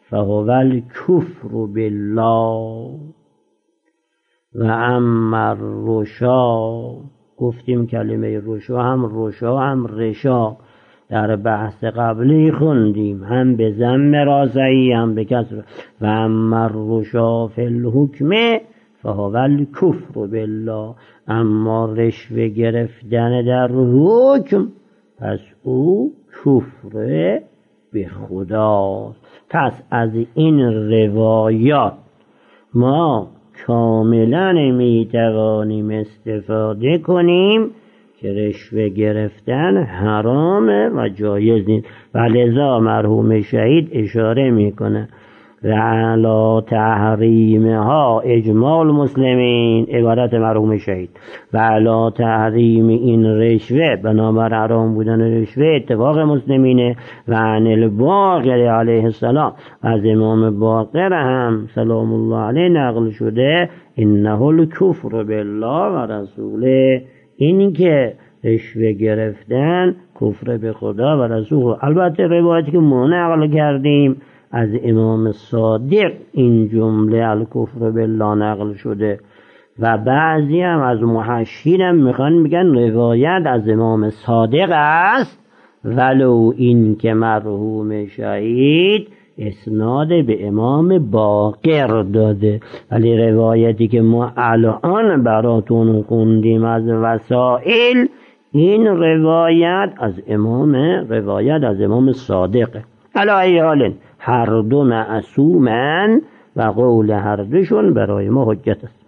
فهو الکفر بالله و اما الرشا. گفتیم کلمه رشا هم رشا هم رشا در بحث قبلی خوندیم، هم به ضم راسعی هم به کسر. و اما الرشا فی الحکم فهو الکفر بالله، اما رشوه گرفتن در حکم پس او کفر به خداست. پس از این روایات ما کاملا میتوانیم استفاده کنیم که رشوه گرفتن حرامه و جایز نیست. و لذا مرحوم شهید اشاره میکنه و علی تحریمها اجماع المسلمین، عبارت مرحوم شهید، و علی تحریم این رشوه، بنابر حرام بودن رشوه اتفاق مسلمینه. و عن الباقر علیه السلام، از امام باقر هم سلام الله علیه نقل شده انه الکفر بالله و رسوله، این که رشوه گرفتن کفر به خدا و رسول. البته روایتی که ما نقل کردیم از امام صادق این جمله الکفر بالله نقل شده و بعضی هم از محشین هم میخوان میگن روایت از امام صادق است، ولو این که مرحوم شهید اسناد به امام باقر داده، ولی روایتی که ما الان براتون خوندیم از وسائل این روایت از امام روایت از امام صادقه. علی ای حال هر دو معصومن و قول هر دوشون برای ما حجت است.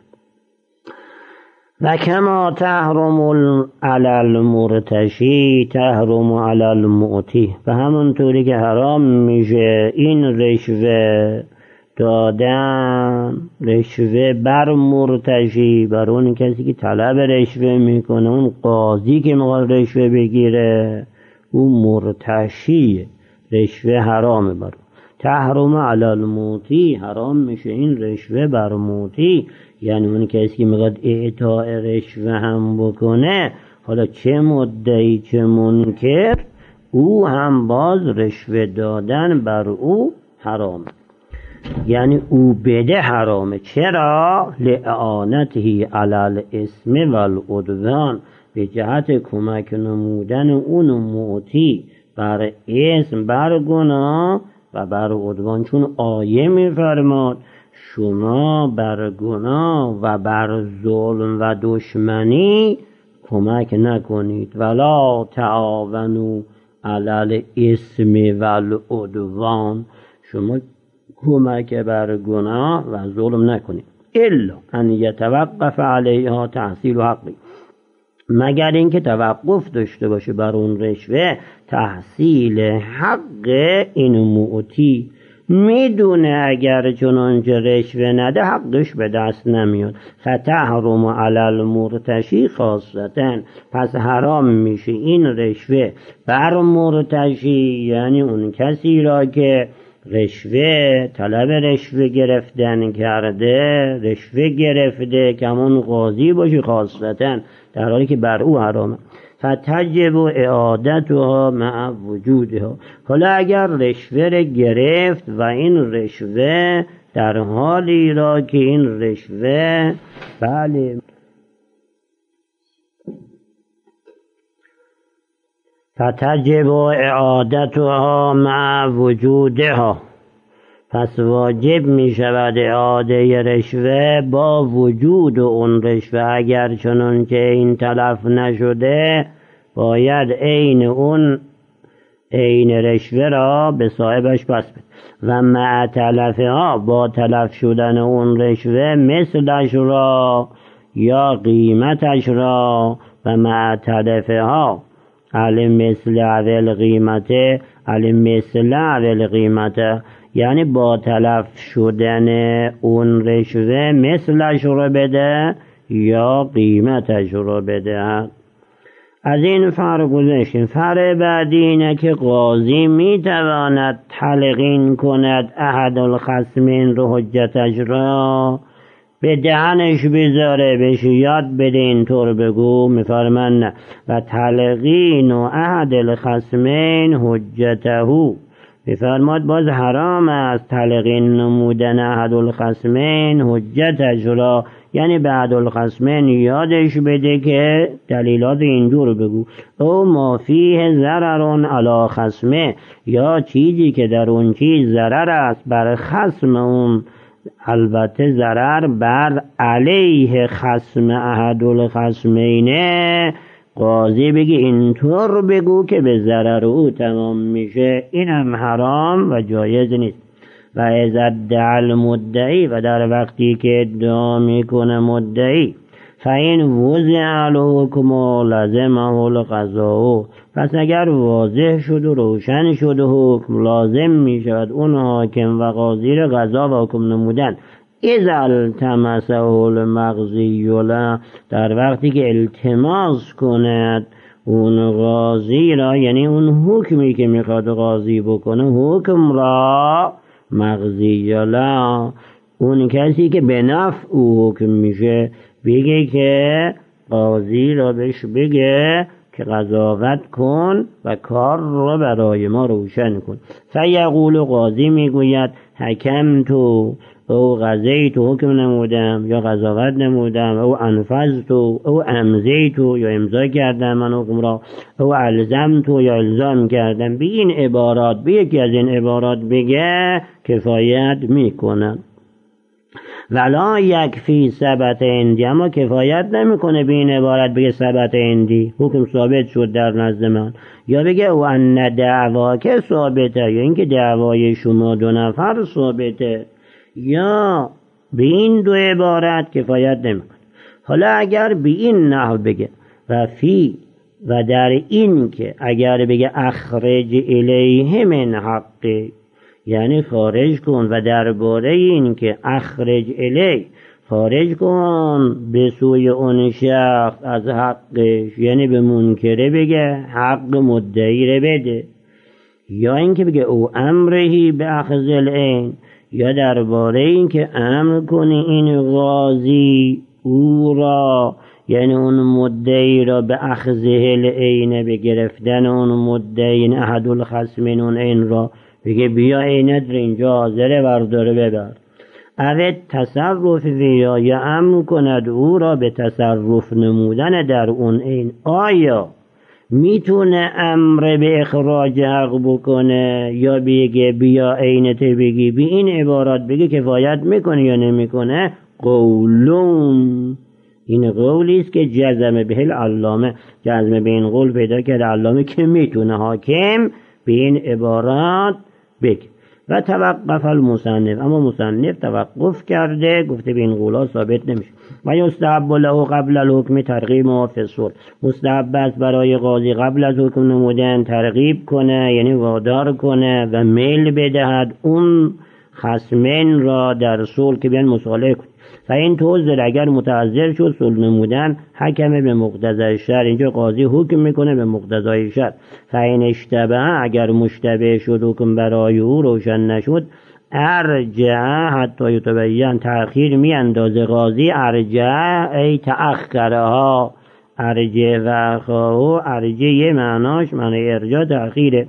و کما تحرم علی المرتشی تحرم علی المعطی، و همونطوری که حرام میشه این رشوه دادن، رشوه بر مرتشی، بر اون کسی که طلب رشوه میکنه، اون قاضی که میخواد رشوه بگیره اون مرتشیه، رشوه حرامه بر. تحرم علی المعطی، حرام میشه این رشوه بر معطی، یعنی اون کسی که میخواد اعطاء رشوه هم بکنه، حالا چه مدعی چه منکر، او هم باز رشوه دادن بر او حرامه، یعنی او بده حرامه. چرا؟ لإعانته علی الاسم و العدوان، به جهت کمک نمودن اون معطی بر اسم، بر گناه و بر عدوان. چون آیه میفرماد شما بر گناه و بر ظلم و دشمنی کمک نکنید، ولا تعاونوا علی الاسم و العدوان، شما کمک بر گناه و ظلم نکنید، الا ان یتوقف علیها تحصیل حقی، مگر اینکه توقف داشته باشه بر اون رشوه تحصیل حق این معطی. میدونه اگر چنانچه رشوه نده حقش به دست نمیاد. فتحرم علی المرتشی خاصتا، پس حرام میشه این رشوه بر مرتشی، یعنی اون کسی را که رشوه طلب رشوه گرفتن کرده، رشوه گرفته، که همون قاضی باشه خاصتا، در حالی که بر او حرامه. فتجب اعادتها مع وجودها، حالا اگر رشوه را گرفت و این رشوه در حالی را که این رشوه بله فتجب اعادتها مع وجودها، پس واجب می شود اعاده رشوه با وجود اون رشوه. اگر چنان که این تلف نشده باید عین اون عین رشوه را به صاحبش پس بده. و مع تلفها، با تلف شدن اون رشوه، مثلش را یا قیمتش را، و مع تلفها علی مثل اول قیمته علی مثل اول قیمته، یعنی با تلف شدن اون رشوه مثلش رو بده یا قیمتش رو بده. از این فرق گذاشتیم. فرق بعدی اینه که قاضی میتواند تلقین کند احد الخصمین رو، حجتش را به دهنش بذاره، بهش یاد بده اینطور بگو، میفرمان نه. و تلقین و احد الخصمین حجته، میفرماد باز حرام است تلقین نمودن احد الخصمین حجتش را، یعنی به احد الخصمین یادش بده که دلیلات این دور بگو. او ما فیه ضرر علی خصمه، یا چیزی که در اون چیز ضرر است بر خصم اون، البته ضرر بر علیه خصم احد الخصمینه، قاضی بگی اینطور بگو که به ضرر او تمام میشه، اینم حرام و جایز نیست. و اذا ادعا المدعی، و در وقتی که ادعا میکنه مدعی، فین وضع الحکم لازمه القضاء، پس اگر واضح شد و روشن شد و حکم لازم میشود اون حاکم و قاضی را قضا و حکم نمودن. اذا التمسه المقضی له، در وقتی که التماس کند اون قاضی را، یعنی اون حکمی که میخواد قاضی بکنه حکم را، مقضی له اون کسی که به نفع او حکم میشه، بگه که قاضی را بهش بگه که قضاوت کن و کار را برای ما روشن کن. فیقول، قاضی میگوید حکم تو او قضی تو حکم نمودم یا قضاوت نمودم، او انفذ تو او امضی تو یا امضا کردم من حکم را، او الزم تو یا الزام کردم. به این عبارات، به یکی از این عبارات بگه کفایت میکنن. ولا یکفی ثبت عندی، اما کفایت نمیکنه به این عبارت بگه ثبت عندی، حکم ثابت شد در نزد من، یا بگه او ان دعوا که ثابته، یا اینکه دعوای شما دو نفر ثابته، یا به این دو عبارت کفایت نمیکنه. حالا اگر به این نحو بگه و فی، و در این که اگر بگه اخرج الیه من حقی، یعنی خارج کن، و درباره این که اخرج الی، خارج کن به سوی اون شخص از حقش، یعنی به منکره بگه حق مدعی رو بده، یا اینکه بگه او امرهی به اخذ العین، یا درباره این که امر کنی این قاضی او را، یعنی اون مدعی را به اخذه العین، به گرفتن اون مدعی احد الخصمین اون عین را، بگه بیا عینت رو اینجا حاضره برداره ببر. اوه تصرف ویا، یا امر کند او را به تصرف نمودن در اون عین. آیا میتونه امر به اخراج حق بکنه یا بگه بیا عینت بگی؟ بی این عبارات بگه کفایت میکنه یا نمیکنه؟ قولون، این قولی است که جزم به العلامه، جزم به این قول پیدا کرده علامه که میتونه حاکم به این عبارات بگه. و توقف المصنف، اما مصنف توقف کرده، گفته به این قولا ثابت نمیشه. و یستحب له قبل الحکم ترغیب ما فی الصلح، مستحب است برای قاضی قبل از حکم نمودن ترغیب کنه، یعنی وادار کنه و میل بدهد اون خصمین را در صلح که بیان مصالحه کنه. و این توزر، اگر متعذر شد صلح نمودن، حکم به مقتضای شرع، اینجا قاضی حکم میکنه به مقتضای شرع. فین اشتبه، اگر مشتبه شد حکم برای او روشن نشد، ارجع حتی یتبین، تأخیر می اندازه قاضی، ارجع ای تأخرها، ارجع و خواهو، ارجع یه معناش معنی ارجاع تأخیره،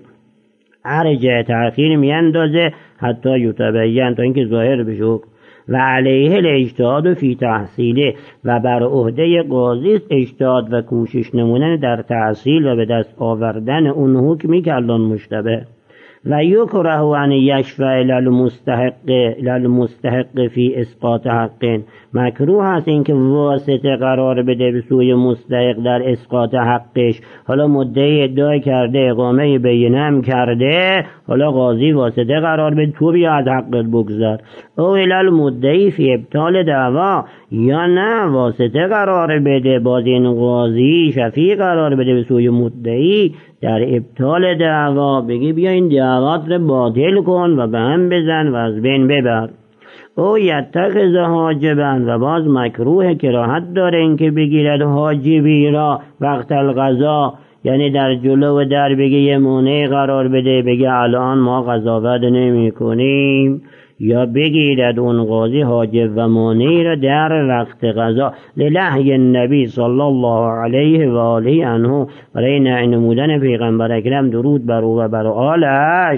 ارجع تأخیر می اندازه حتی یتبین، تا اینکه ظاهر بشه حکم. و علیه الاجتهاد فی تحصیله، و بر عهده قاضی است اجتهاد و کوشش نمودن در تحصیل و به دست آوردن اون حکمی که الان مشتبه. و یکره ان یشفع للمستحق للمستحق فی اسقاط حق، مکروه است اینکه واسطه قرار بده به سوی مستحق در اسقاط حقش. حالا مدعی ادعا کرده، اقامه بینه کرده، حالا قاضی واسطه قرار بده تو بیا از حقت بگذر. او للمدعی فی ابطال دعوا، یا نه واسطه قرار بده، باز این قاضی شفیع قرار بده به سوی مدعی در ابطال دعوا، بگی بیا این دعوات رو باطل کن و به هم بزن و از بین ببر. او یتخذ حاجبا، و باز مکروه کراهت داره اینکه بگیرد حاجبی را وقت القضا، یعنی در جلو و در بگه یه مانع قرار بده، بگه الان ما قضاوت نمی کنیم، یا بگیرد اون قاضی حاجب و مانعی را در وقت قضا. للحی النبی صلی الله علیه و آله عنه، برای نهی نمودن پیغمبر اکرم درود بر او و بر آلش،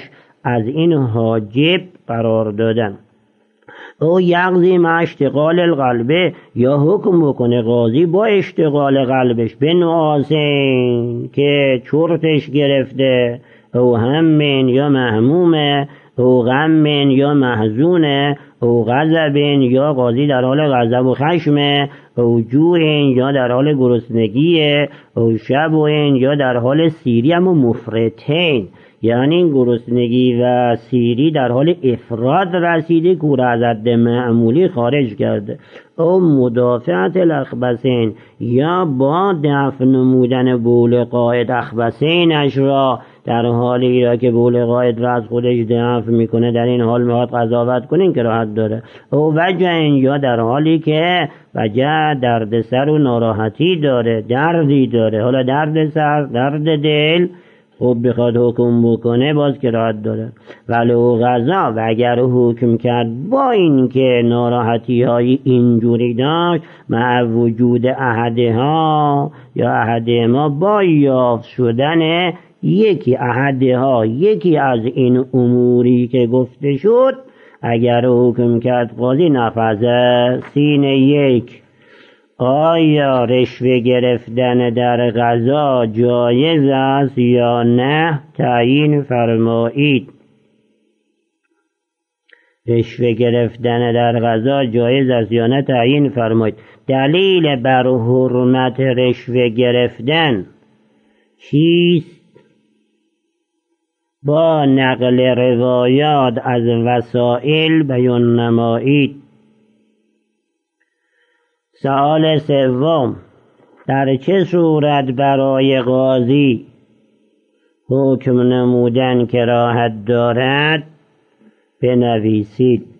از این حاجب قرار دادن. او یقضی مع اشتغال القلبه، یا حکم بکنه قاضی با اشتغال قلبش به نعاسین که چرتش گرفته، او همین یا مهمومه، او غمین یا محزونه، او غضبین یا قاضی در حال غضب و خشمه، او جوعین یا در حال گرسنگیه، او شبوین یا در حال سیری اما مفرطین، یعنی گرسنگی و سیری در حال افراد رسیده که از حد معمولی خارج کرده. او مدافعت الاخبثین، یا با دفع نمودن بول قائد اخبثینش را در حالی را که بول قائد را از خودش دفع میکنه در این حال میخواد قضاوت کنین که راحت داره. او وجعین، یا در حالی که وجع درد سر و ناراحتی داره، دردی داره، حالا درد سر، درد دل خب بخواد حکم بکنه باز که راحت داره. ولو غذا، و اگر حکم کرد با این که ناراحتی های اینجوری داشت، مع وجود احدها یا احدهما، با یافت شدن یکی احدها یکی از این اموری که گفته شد، اگر حکم کرد قاضی نفذه سینه یک، آیا رشوه گرفتن در قضا جایز است یا نه تعیین فرمایید. رشوه گرفتن در قضا جایز است یا نه تعیین فرمایید. دلیل بر حرمت رشوه گرفتن چیست؟ با نقل روایات از وسائل بیان نمایید. سوال سوم، در چه صورت برای قاضی حکم نمودن کراهت دارد بنویسید.